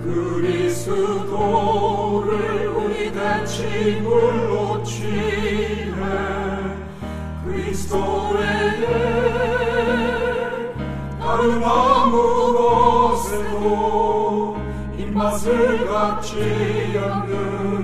그리스도를 우리 대치물로 취해 그리스도 외에 다른 아무 것에도 입맛을 갖지 않는